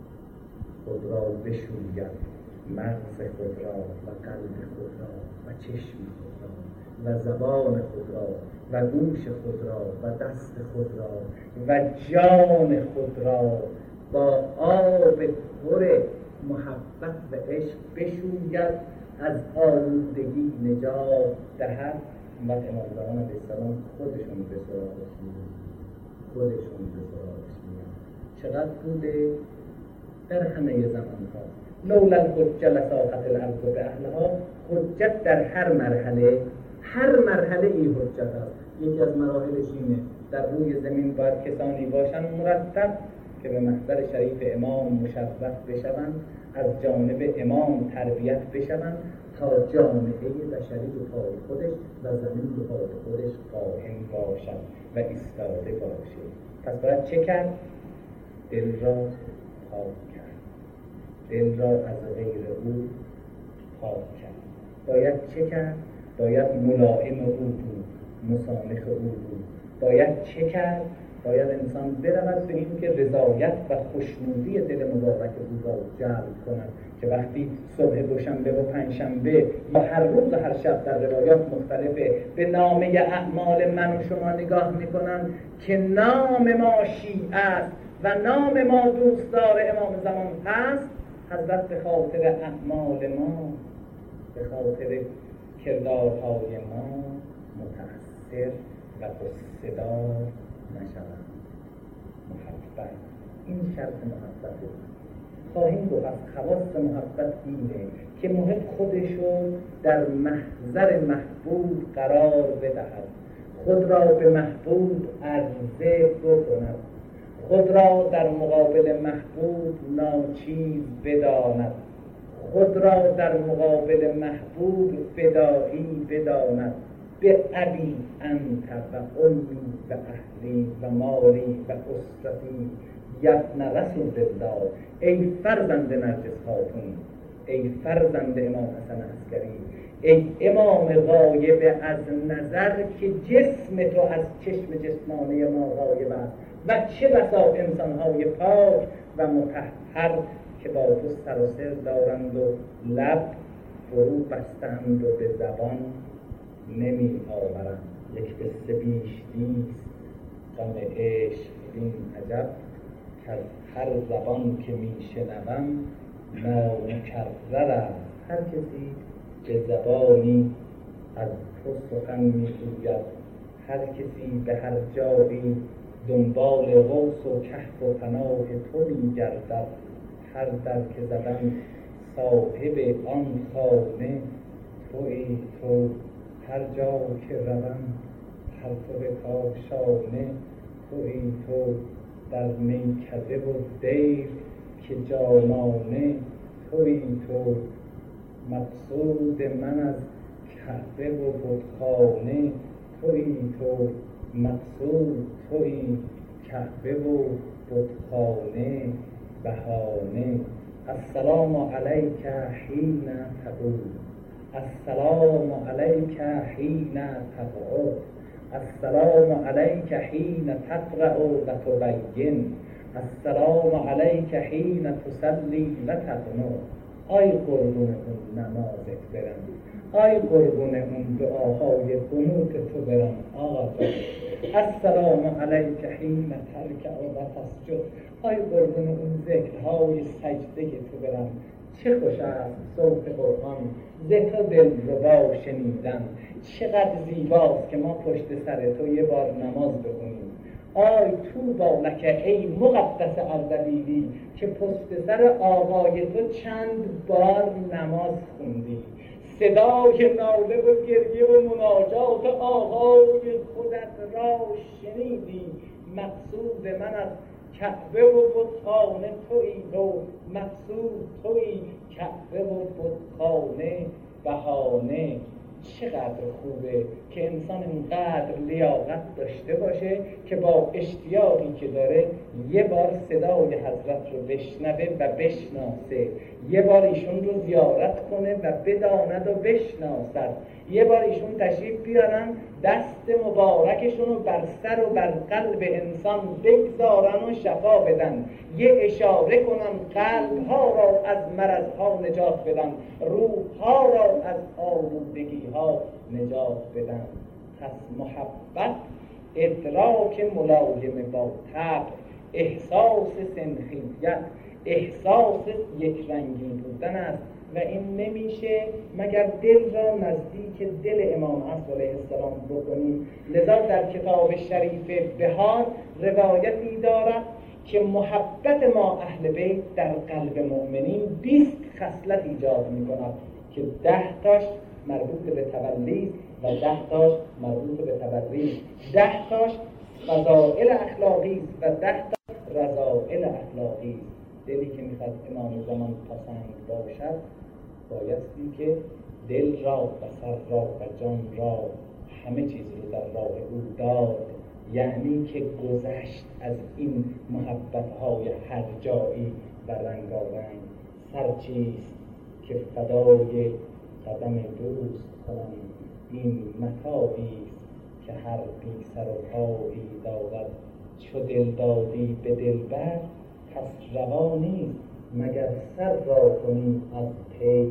Speaker 2: خود را بشوید، مغز خود را و قلب خود را و چشم خود را و زبان خود را و گوش خود را و دست خود را و جان خود را با آب پر محبت و عشق بشوید، از آلودگی نجات دهد. و امام زمان علیه السلام خودشون به سراغش می‌رن خودشون به سراغش می‌رن. چقدر بوده در همه زمان‌ها. لولا الحجة لساقت الارض باهلها. حجت در هر مرحله، هر مرحله این حجت است. یکی از مراحلش اینه در روی زمین باید کسانی باشن مرتب که به محضر شریف امام مشرف بشوند، از جانب امام تربیت بشوند تا جامعه بشری به پای خودش و زمین به پای خودش قائم باشد و ایستاده باشه. پس باید چه کرد؟ دل را پاک کرد، دل را از غیر او پاک کرد. باید چه کرد؟ باید ملائم او بود، مسامح او بود. باید چه کرد؟ باید انسان برود به این که رضایت و خوشنودی دل مبارک او را جلب کند که وقتی صبح دوشنبه و پنجشنبه یا هر روز و هر شب در روایات مختلفه به نامه اعمال من و شما نگاه میکنن که نام ما شیعه است و نام ما دوستدار امام زمان هست، حضرت به خاطر اعمال ما، به خاطر کردارهای ما متأثر و قصه‌دار نشوند. محبت این شرط محبت خواهیم گفت. از خواص محبت اینه که محب خودشو در محضر محبوب قرار بدهد، خود را به محبوب عرضه بکند، خود را در مقابل محبوب ناچیز بداند، خود را در مقابل محبوب فدایی بداند. به ابی انت و امی و اهلی و مالی و اسرتی یبن رسول الله. ای فرزند نرگس خاتون، ای فرزند امام حسن عسکری، ای امام غایب از نظر که جسم تو از چشم جسمانه ما غایب است، و چه بسا انسانهای پاک و مطهر که با تو سر و سر دارند و لب فرو بستند و به زبان نمی آورند. یک قصه بیش نیست غم عشق این عجب که هر زبان که می شنوم نامکرر است. هر کسی به زبانی از تو سخن می گوید، هر کسی به هر جایی دنبال غوث و کهف و پناه تو می گردد. هر در که زدم صاحب آن خانه تویی تو. هر جا که روم پرتو کاشانه تویی تو. در میکده و دیر که جانانه تویی تو. مقصود من از کعبه و بتخانه تویی تو. مقصود تویی، کعبه و بتخانه بهانه. السلام علیک حین تقوم، السلام علیک حین تقعد، السلام علیک حین تقرأ و تبین، السلام علیک حین تصلی و تقنط. آی قربون اون نمازت برم، آی قربون اون دعاهای قنوت تو برم آقا جان. السلام علیک حین ترکع و تسجد، آی قربون اون ذکرهای سجده تو برم. چه خوش است صوت قرآن ذکر دلربا شنیدن. چقدر زیباست که ما پشت سر تو یه بار نماز بخونیم. آی طوبی لک ای مقدس اردبیلی که پشت سر آقای تو چند بار نماز خوندی. صدای ناله و گریه و مناجات آقای خودت را شنیدی. مقصود من از کعبه و بتخانه تویی تو. مقصود تویی، کعبه و بتخانه بهانه. چقدر خوبه که انسان اینقدر لیاقت داشته باشه که با اشتیاقی که داره یه بار صدای حضرت رو بشنوه و بشناسه، یه بار ایشون رو زیارت کنه و بداند و بشناسد، یه بار ایشون تشریف بیارن دست مبارکشون رو بر سر و بر قلب انسان بگذارن و شفا بدن، یه اشاره کنن قلب ها را از مرض ها نجات بدن، روح ها را از آلودگی ها نجات بدن. پس محبت ادراک ملایم با طبع، احساس سنخیت، احساس یک رنگی بودن است و این نمیشه مگر دل را نزدیک دل امام عصر علیه السلام بکنیم. لذا در کتاب شریف بهار روایتی دارد که محبت ما اهل بیت در قلب مؤمنین بیست خصلت ایجاد می‌کند که ده تاش مربوط به تولی و ده تاش مربوط به تبریز، ده تاش فضائل اخلاقی و ده تا رذائل اخلاقی. دلی که میخواد امام زمان پسند باشد بایستی که دل را و سر را و جان را همه چیز رو در راه او داد، یعنی که گذشت از این محبت‌های هر جایی و رنگارنگ. سر چیست که فدای قدم دوست کنم، این متاعیست که هر بی سر و پایی دارد. چو دل دادی به دلبر پس روا نیست مگر سر را کنی از پی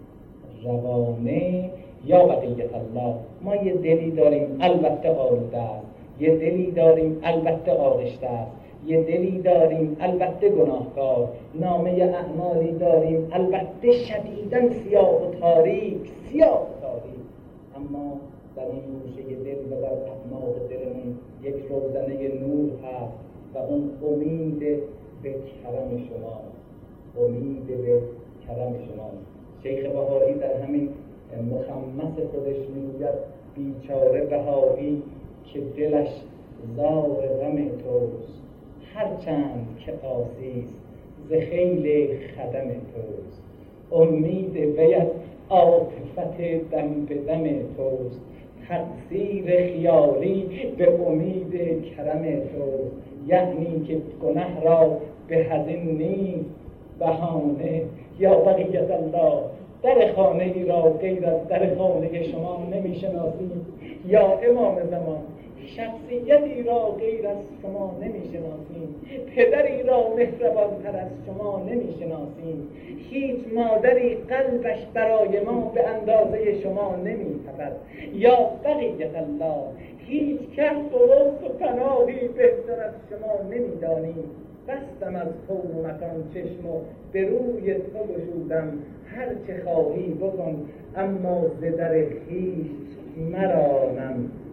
Speaker 2: روانه. یا بقیت الله، ما یه دلی داریم البته آلوده است، یه دلی داریم البته آغشته است، یه دلی داریم البته گناهکار، نامه اعمالی داریم البته شدیداً سیاه و تاریک، سیاه و تاریک، اما در اون گوشه دل و در اعماق دلمون یک روزنه نور هست و اون امید به کرم شما، امید به کرم شما. شیخ بهایی در همین مخمس خودش میگوید بیچاره بهایی که دلش زار غم توست، هرچند که آسیست ز خیل خدم توست، امید وی از عاطفت دم به دم توست، تقصیر خیالی به امید کرم توست، یعنی که گناه را به هزین نیست بهانه. یا بقیت الله، در خانه ای را غیر از در خانه شما نمی شناسیم. یا امام زمان، شخصیتی را غیر از شما نمی شناسیم. پدری را مهربانتر از شما نمی شناسیم. هیچ مادری قلبش برای ما به اندازه شما نمی تپد. یا بقیت الله، هیچ کس درست و پناهی بهتر از شما نمی دانیم. بستم از کون و مکان چشم و به روی تو گشودم، هر چه خواهی بکن اما ز در خویش مرانم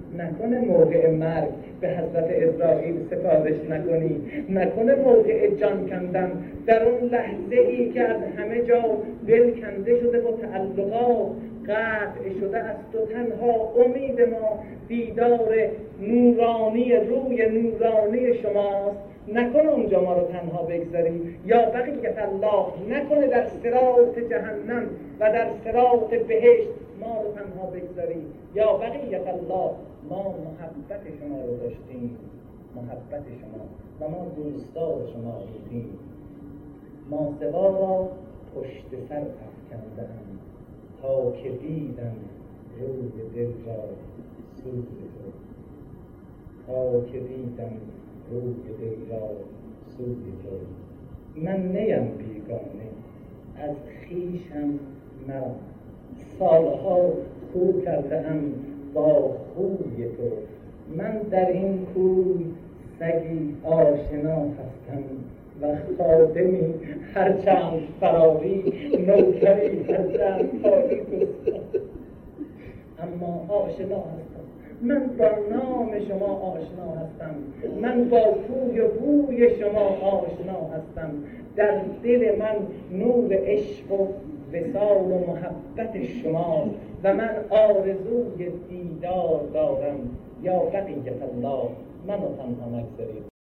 Speaker 2: نکنه موقع مرگ به حضرت اسرائیل سفارش نکنی، نکنه موقع جان کندن در اون لحظه ای که از همه جا دل کنده شده و تعلقات قطع شده است و تنها امید ما دیدار نورانی روی نورانی شماست، نکنه اونجا ما رو تنها بگذاری. یا بقیت الله، نکنه در صراط جهنم و در صراط بهشت ما رو تنها بگذاری. یا بقیت الله، ما محبت شما رو داشتیم، محبت شما و ما دوستدار شما بودیم. ما سوا را پشت سر افکنده‌ام تا که دیدم روی دل را سوی تو، تا که دیدم روی دل را سوی تو. من نیم بیگانه، از خویشم مرا سالها خو کرده‌ام با خوی تو. من در این کوی سگی آشنا هستم و خادمی هرچند فراری، نوکری هرچند خالی دوستم، اما آشنا هستم. من با نام شما آشنا هستم، من با کوی و بوی شما آشنا هستم. در دل من نور عشق و وصال و محبت شما و من آرزوی دیدار دارم. یا بقیت الله، منو تنها نگذارید.